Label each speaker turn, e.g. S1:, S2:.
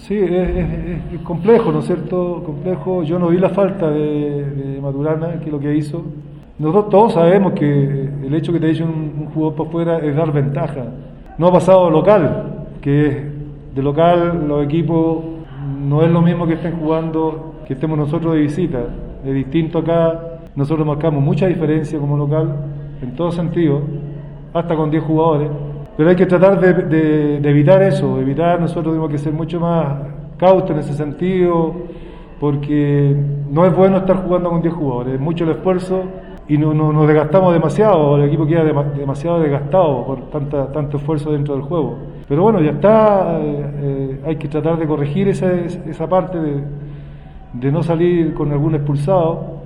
S1: Sí, es complejo, ¿no es cierto? Complejo. Yo no vi la falta de Maturana, que es lo que hizo. Nosotros todos sabemos que el hecho que te eche un jugador para afuera es dar ventaja. No ha pasado local, que de local los equipos no es lo mismo que estén jugando, que estemos nosotros de visita. Es distinto acá, nosotros marcamos mucha diferencia como local, en todo sentido, hasta con 10 jugadores. Pero hay que tratar de evitar eso, nosotros tenemos que ser mucho más cautos en ese sentido, porque no es bueno estar jugando con 10 jugadores, es mucho el esfuerzo y nos desgastamos demasiado, el equipo queda demasiado desgastado por tanto esfuerzo dentro del juego. Pero bueno, ya está, hay que tratar de corregir esa parte de no salir con algún expulsado.